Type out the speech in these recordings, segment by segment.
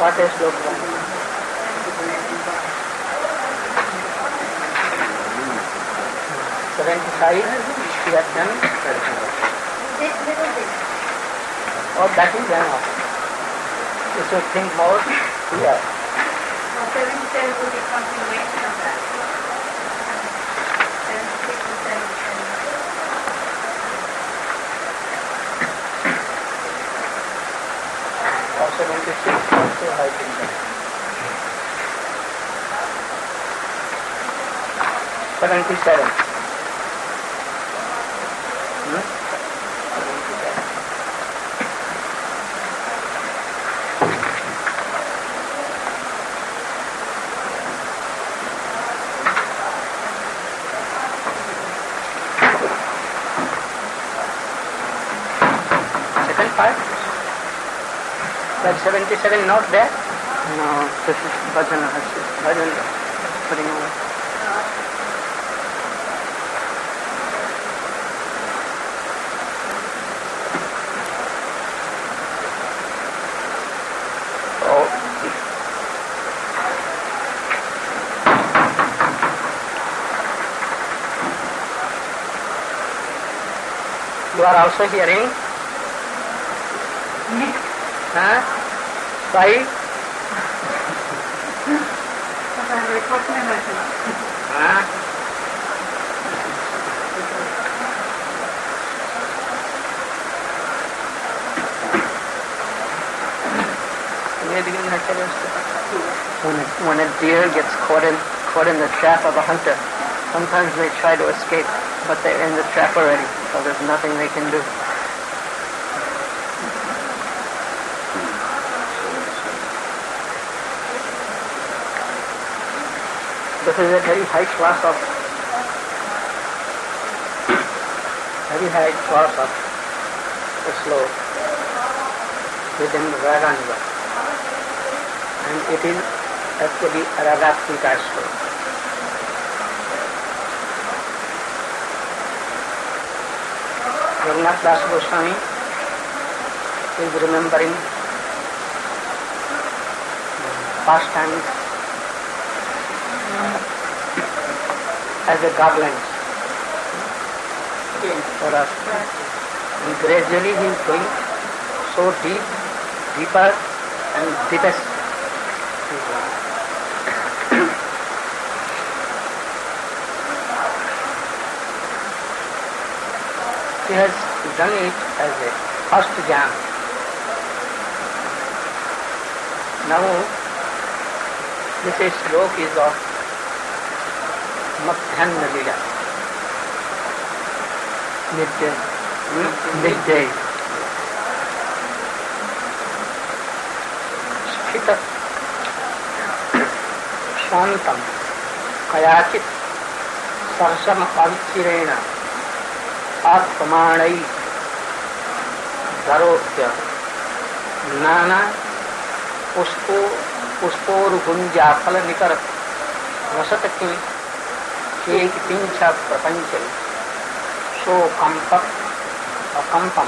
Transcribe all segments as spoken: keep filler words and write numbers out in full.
What is sloka one? Seventy-five. You have done. Oh, that is enough. You should think more here. No, seventy-seven will be continuation of that. seventy-six and seventy-seven. Or seventy-six also writing that. Seventy-seven. Hmm? Seventy-seven. Second part. That seventy-seven not there? No, this is Bhajan. Bhajan putting away. Oh. You are also hearing? Huh? Right? Huh? When a, when a deer gets caught in caught in the trap of a hunter, sometimes they try to escape, but they're in the trap already, so there's nothing they can do. This is a very high class of very high class of the slow within the Raganga, and it is actually a Ragatvika slow. Raghunath Das Goswami is remembering pastimes as a garland for us. And gradually he is going so deep, deeper and deepest. He has done it as a first jam. Now this is slok is of Madhyana Lila, midday, midday. Sthita Shantam Kayachit Sarsam Avichirena Atmanai Dharotya Nana Puspo Puspor Gunja Phala Nikar Rasataki Kek Pincha Prapanchal So Kampak Akampam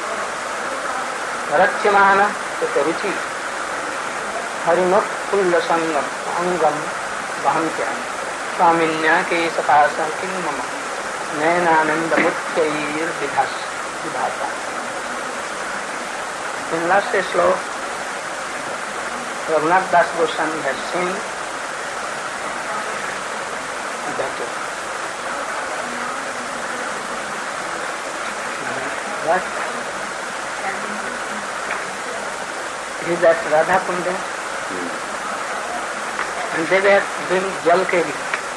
Ratchamana Ruchi Harinot Pulla Sangam Angam Vahamkya Swaminya Kesapasa King Mama Nayanananda Mutyayir Vidhas Vidhata. In last slow, Raghunath Das Goswami has seen that what? It is that Radha Kunda, and they were doing Jal Keli.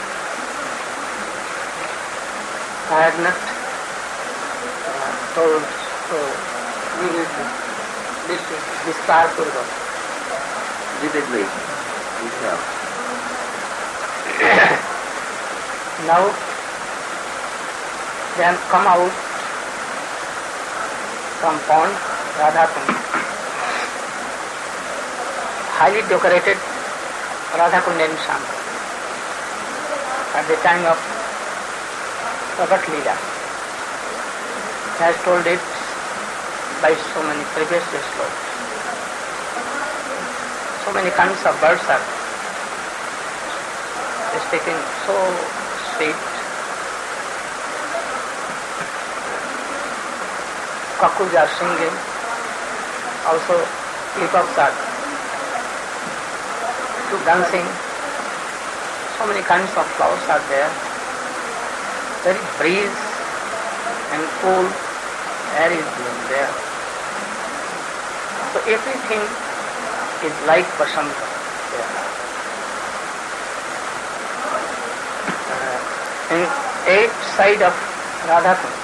I had not uh, told so this this car Purva. Vividly, you tell. Now then come out from pond Radha Kund, highly decorated Radha Kund and Sham at the time of Pragat Leela. He has told it by so many previous slokas. So many kinds of birds are speaking, so sweet. Cuckoos are singing, also peacocks are dancing. So many kinds of flowers are there. Very breeze and cool air is there. So everything is like Vasanta there. Uh, in eight side of Radhakund,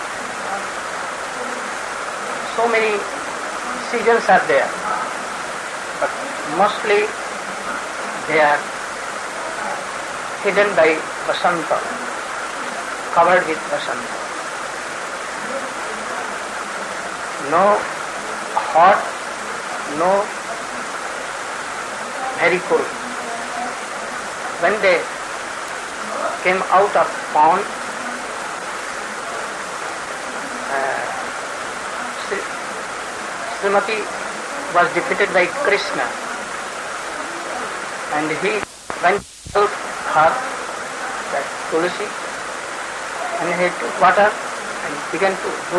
so many seasons are there, but mostly they are hidden by Vasanta, covered with Vasanta. No hot, no very cold. When they came out of pond, uh, Srimati was defeated by Krishna, and he went to her, that Tulsi, and he took water and began to do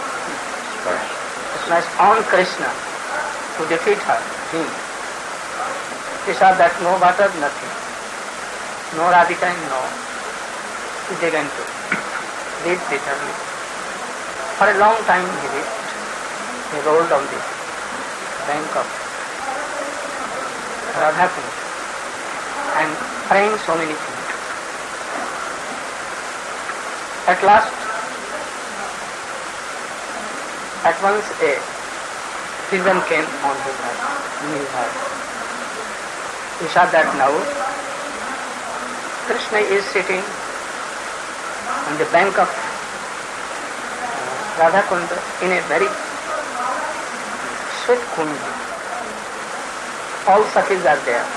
splash on Krishna to defeat her, him. He saw that no water, nothing. No Radhika, no. He began to weep bitterly. For a long time he wept. He rolled on the bank of Radhakund and praying so many things. At last, at once a vision came on his heart, in his heart. He saw that now Krishna is sitting on the bank of uh, Radhakund in a very sweet kund. All Sakhis are there.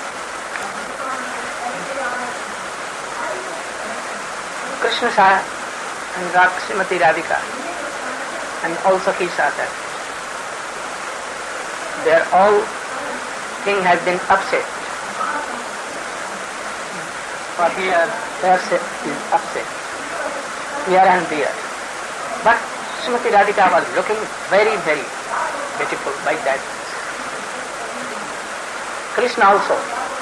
Krishna saw and Srimati Radhika and all Sakhis saw that. Their all thing has been upset. For here, their set is upset. Here and there. But Srimati Radhika was looking very, very beautiful by that. Krishna also.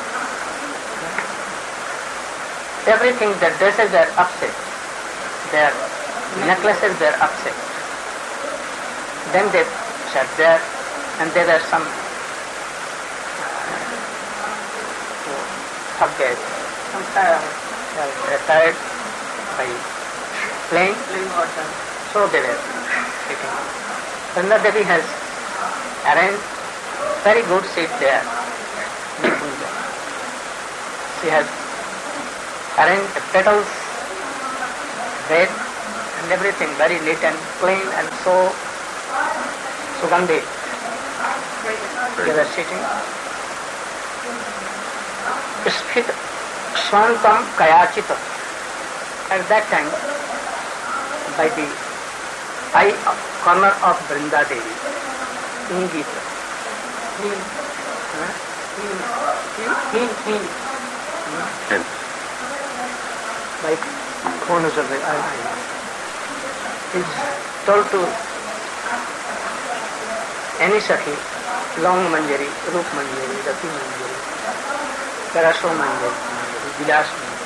Everything, their dresses were upset. Their necklaces were upset. Then they sat there and there were some subjects. Some uh, tired by playing, playing water. So they were sitting. Ganga Devi has arranged very good seat there. She has arranged the petals, bed and everything very neat and clean and so Sugandhi. They were sitting. Sphit Swantam Kayachita. At that time, by the eye corner of Vrinda Devi, Ingita. He, he, he, he, he. Like corners of the eye. Is told to any Sakhi, Long Manjari, Rup Manjari, Rati Manjari, Karaso Manjari, Vilas Manjari.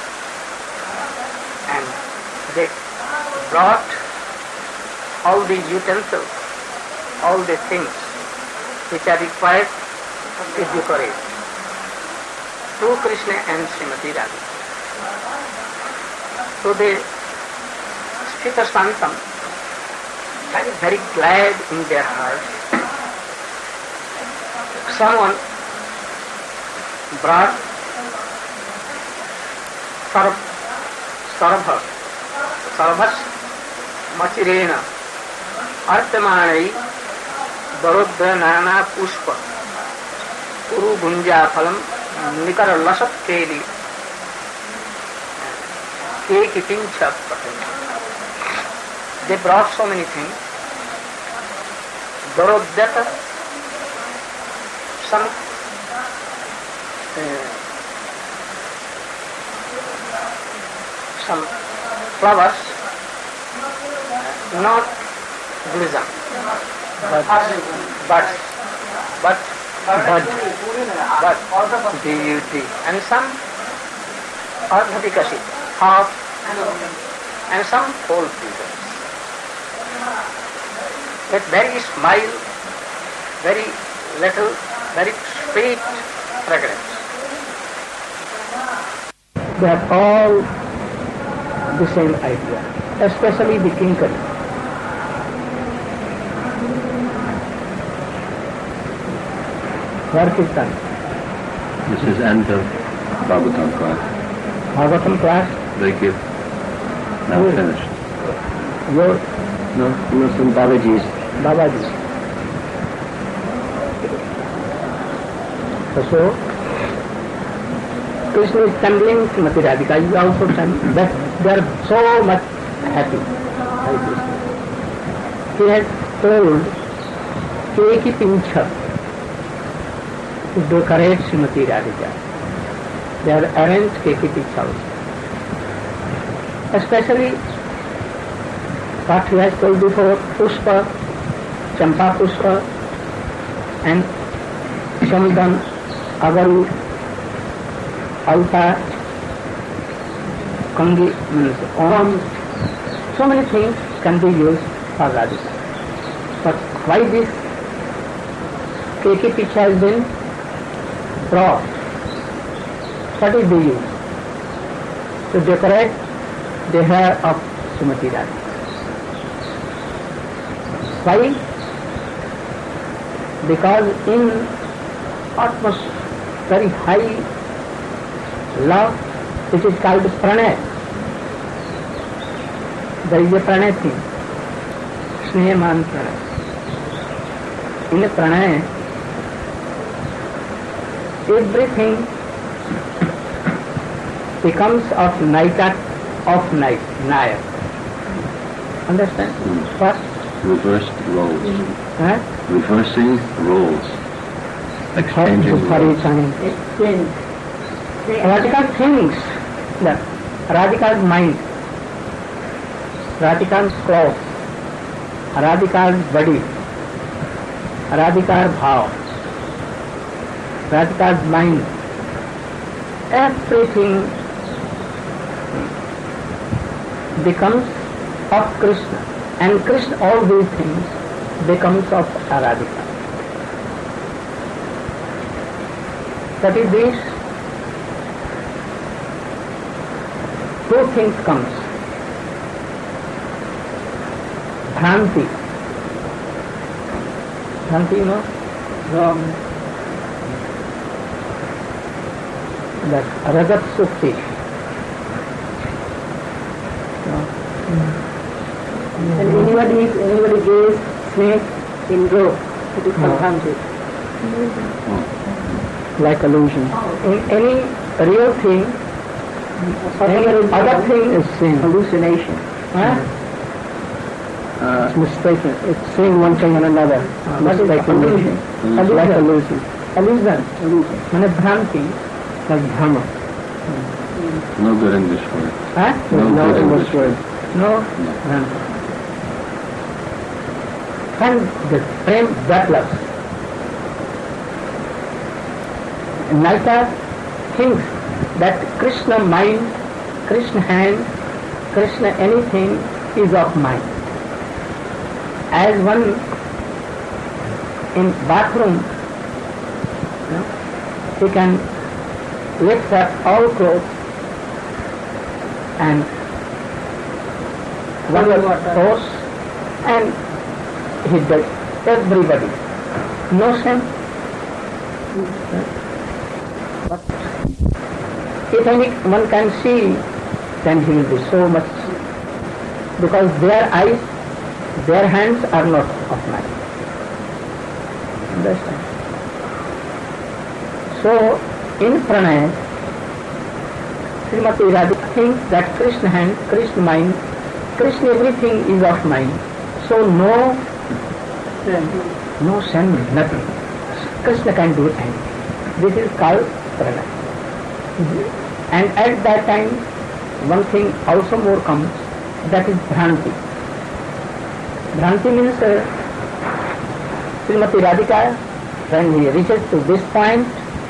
And they brought all the utensils, all the things which are required to decorate to Krishna and Srimati Radhika. So they Sthita Svantam are very glad in their hearts. Someone brought Sarv, Sarva, Sarvas Machirena Artamanai Barudra Nana Pushpa Uru Gunja Phalam Nikara Lasat Keli Keki Pincha. They brought so many things. Dorodata, some uh, some flowers, not blossom, but but but bud, bud, B U D, and some arthritic half, and some whole blossoms. With very smile, very little, very sweet fragrance. They are all the same idea, especially the kinkari. Where Kirtan? This is end of Bhagavatam class. Bhagavatam class? They give. Now Good. finished. Your No, no, some Babaji's. Babaji. So, Krishna is trembling, Srimati Radhika is also trembling. But they are so much happy by Krishna. He has told Keki Pincha to decorate Srimati Radhika. They have arranged Keki Pincha also. Especially what he has told before, Pushpa, Champa Pushpa, and Shamdan, Agaru, Alta, Kangi, means Om. So many things can be used for Radhika. But why this Keki Picha has been brought? What is the use? To decorate the hair of Srimati Radhika. Why? Because in utmost very high love, which is called pranay, there is a pranay thing, snehaman pranay. In a pranay, everything becomes of naika, of night, naya. Understand? Mm. What? Reversed roles. Huh? Reversing roles. Exchanging For roles. each other. Radhika thinks that Radhika's mind, Radhika's clothes, Radhika's body, Radhika's bhav, Radhika's mind, everything becomes of Krishna, and Krishna, all these things becomes of Radhika. That is this. Two things comes. Bhranti. Bhranti, you know? Wrong. That Rajat Sukti. And anybody, anybody gives snake in rope, it is called bhranti. Like illusion. In any real thing, any other thing is sin. Hallucination. Huh? Uh, It's mistaken. It's saying one thing and another. Uh, what is Mistaken. illusion? Illusion. Like illusion. Illusion. Illusion. When it's bhranti, like bhrama. no good English word. Huh? No no good English English word. No bhranti. And the frame that loves. Naika thinks that Krishna mind, Krishna hand, Krishna anything is of mind. As one in bathroom, you know, he can lift up all clothes and one toes and he does everybody. No sense. But if any one can see, then he will be so much, because their eyes, their hands are not of mine. Understand? So, in pranay, Srimati Radhika thinks that Krishna hand, Krishna mind, Krishna everything is of mine. So no sin, no sin, nothing. Krishna can do anything. This is called pranay. And at that time, one thing also more comes, that is Bhranti. Bhranti means uh, Srimati Radhika, when he reaches to this point,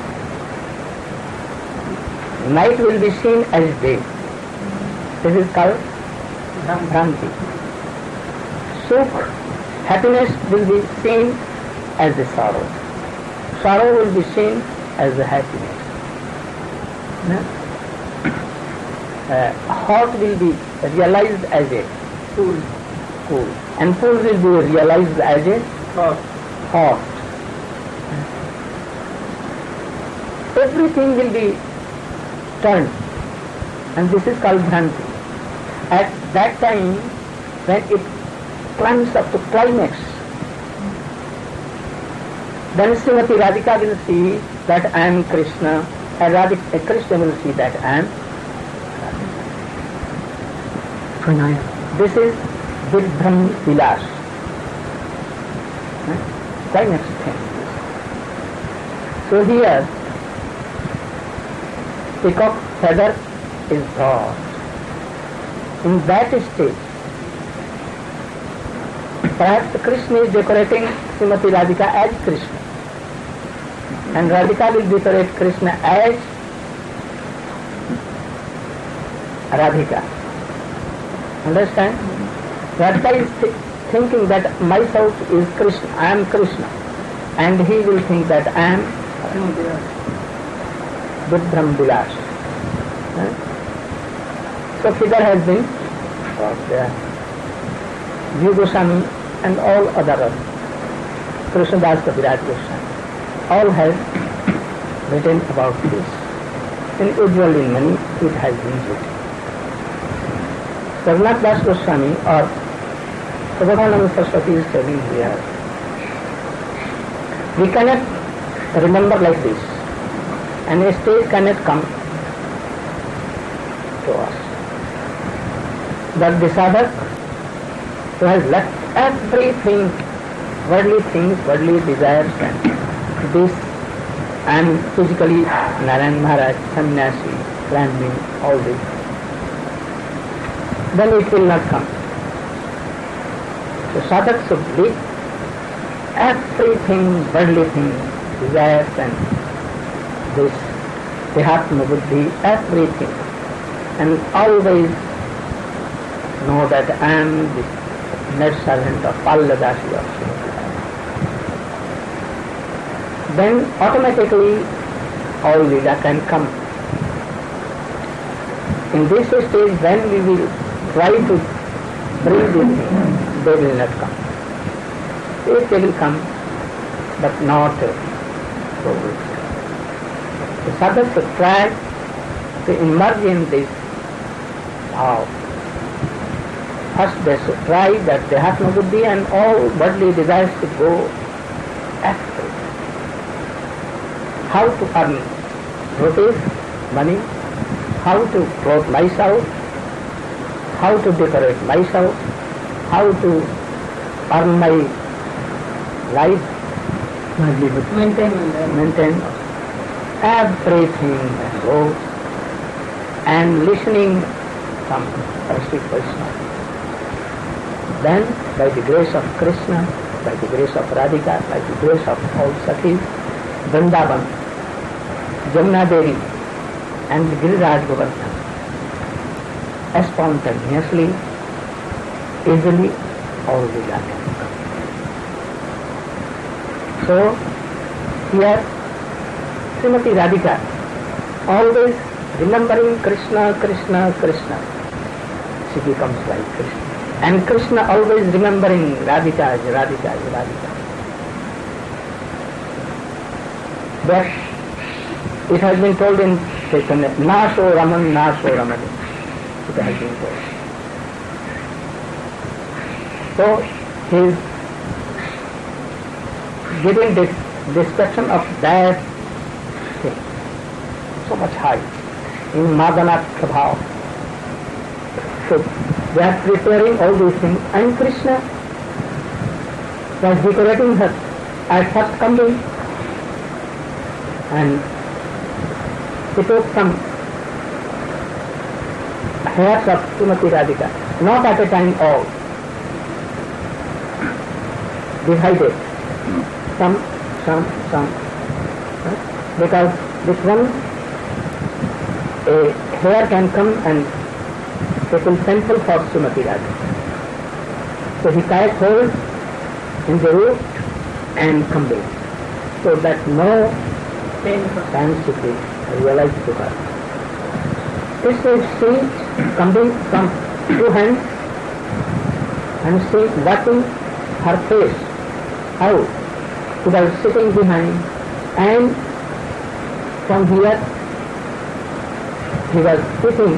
night will be seen as day. This is called Bhranti. Sukh, happiness will be seen as the sorrow. Sorrow will be seen as the happiness. Uh, hot will be realized as a cool, cool, and cool will be realized as a hot. hot. Everything will be turned, and this is called Bhranti. At that time, when it climbs up to climax, then Srimati Radhika will see that I am Krishna, and Radhika, Krishna will see that I am Pranaya. This is Vidbhram Vilas. Climax thing. So here, peacock feather is brought. In that stage, perhaps Krishna is decorating Srimati Radhika as Krishna, and Radhika will decorate Krishna as Radhika. Understand? Radhika is th- thinking that myself is Krishna, I am Krishna, and he will think that I am Vidbhram Vilas. So figure has been brought there. Jiva Goswami and all other Krishnadas Kaviraj Goswami all have written about this. And usually in many it has been written. Raghunath Das Goswami or Prabodhananda Saraswati is telling here, we cannot remember like this, and a stage cannot come to us. But the sadhak who has left everything, worldly things, worldly desires, and this, I am physically Narayan Maharaj, sannyasi, brahmin, all this, then it will not come. So sadhak should leave everything, worldly things, desires and this, Dehatma Buddhi, everything, and always know that I am the net servant of Palladasi of Srimati. Then automatically all Lila can come. In this stage, when we will try to bring these things, they will not come. If they will come, but not so good. The sadhak should try to emerge in this bhav. First they should try that they have no buddhi and all worldly desires to go after it. How to earn rupees, money, how to clothe myself, how to decorate myself, how to earn my life, livelihood, maintain, maintain everything and go and listening from Sri Krishna. Then, by the grace of Krishna, by the grace of Radhika, by the grace of all Sakhis, Vrindavan, Jamuna Devi, and Giriraj Govardhan, spontaneously, easily, all the can come. So, here, Srimati Radhika, always remembering Krishna, Krishna, Krishna, she becomes like Krishna. And Krishna always remembering Radhika as Radhika as Radhika. But it has been told in Chaitanya, Naso Raman, Naso Ramani. It has been told. So he is giving this description of that thing so much high in Madana Prabhav. So they are preparing all these things, and Krishna was decorating her at first coming, and he took some hairs of Srimati Radhika, not at a time all, divided, some, some, some, right? Because this one, a hair can come and take a sample for Srimati Radhika. So he tied hold in the root and combing, so that no pain should be realized to her. This is she coming from two hands and she watching her face, how she was sitting behind, and from here he was sitting,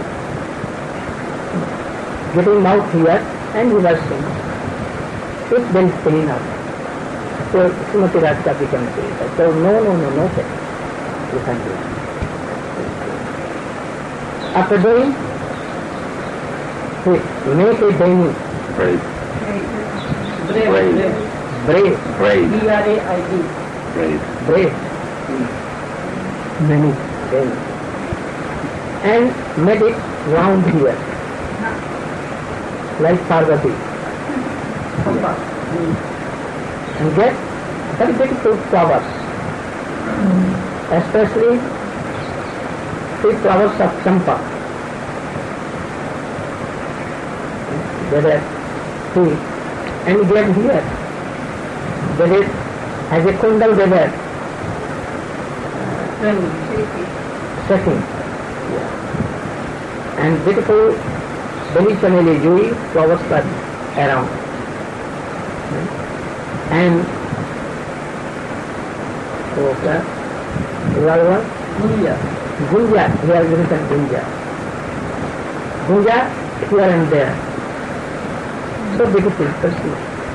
getting mouth here, and he was saying, it will pain up. So Srimati Radhika became serious. So no, no, no, no, sir. You can do it. After doing, he make a bending. Brave. Brave. Brave. Brave. Brave. B R A I D. Brave. Brave. Many. Bending. And made it round here, like Parvati. And get very beautiful flowers, especially three flowers of champa. There are three, and get here. There is, as a kundal there are setting, and beautiful Beli Chameli Jui flowers are around. And okay, Lalwa, Gunja. Gunja, he has written Gunja. Gunja here and there. So beautiful, person.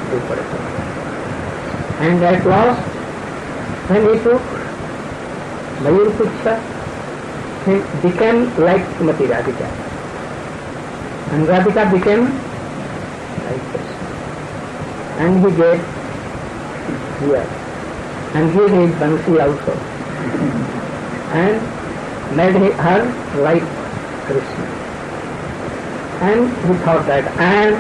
And at last, when he took Mayur Pucha, he became like Srimati Radhika. And Radhika became like this. And he gave here, and here is Bansi also, and made her like Krishna. And he thought that, and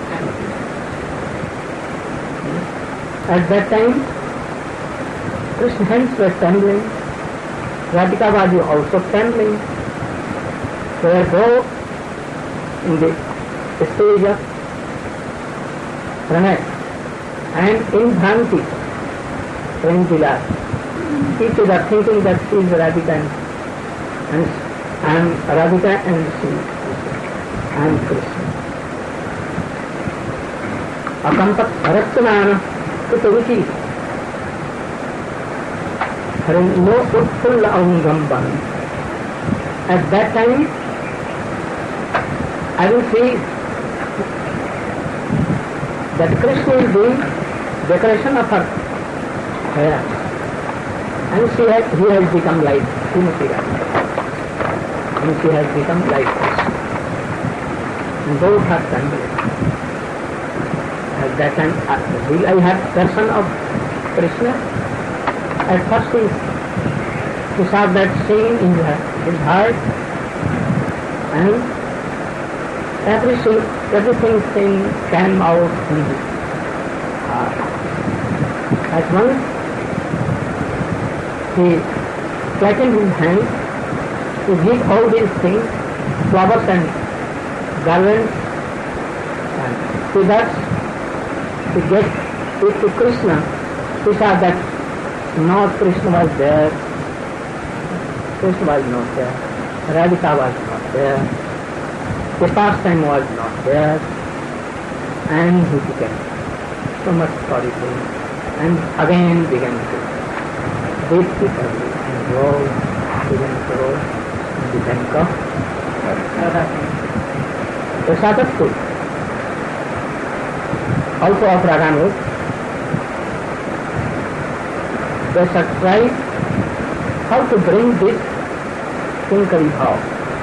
at that time, Krishna's hands were trembling, Radhika was also trembling. They were both in the stage of pranay, and in Bhanti, Pranjila, each other thinking that she is Radhika and I am Radhika and she, I am Krishna. Akampat Bharattanana Kutaruchi, having no full Aungamban. At that time, I will see that Krishna is doing decoration of her hair, and she has, he has become like Srimati Radhika, and she has become like Krishna, and both are trembling. At that time, uh, will I have darshan of Krishna? At first he, he saw that saying in her, his heart, and everything, everything thing came out in his heart. At once, he flattened his hand to give all these things, flowers and garlands, and to that, to get it to Krishna, he saw that not Krishna was there, Krishna was not there, Radhika was not there, the pastime was not there, and he became so much sorrowful, and again began to breathe deeply and roll, began to roll in the bank of the Sadat food, also of Radhanuj. They should try how to bring this Kinkari bhav,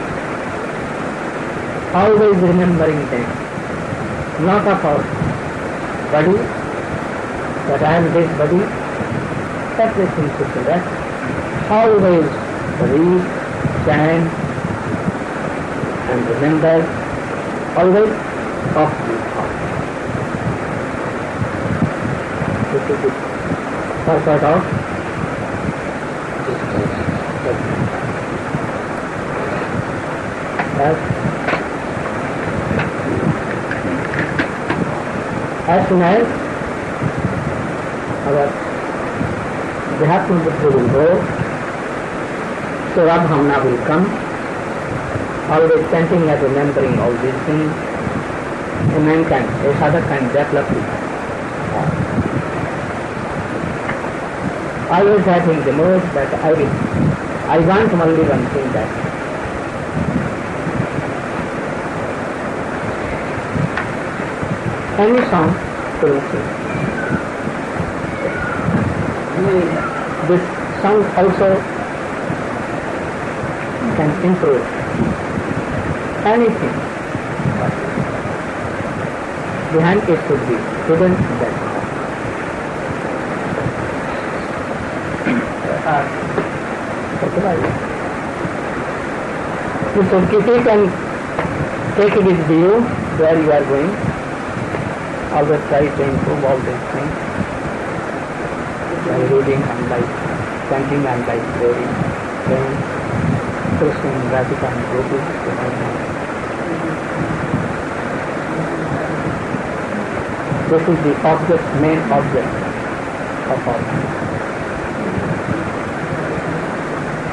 always remembering them, not of our body, that I am this body, everything should be that, always breathe chant and remember always of the thought. This is the purpose of this judgment. As, as soon as our Adhyatma Buddhi will go, so Radhamna will come, always chanting and remembering all these things. A man can, a sadhak can develop it. Always having the mood that I will, I want only one thing, that any song to sing. This song also can improve anything. Behind it should be hidden that. Uh, you should keep it and take it with you where you are going. Always try to improve all these things by reading and by chanting and by praying, praying, Krishna and Radhika and Gopi to my mind. This is the object, main object of all.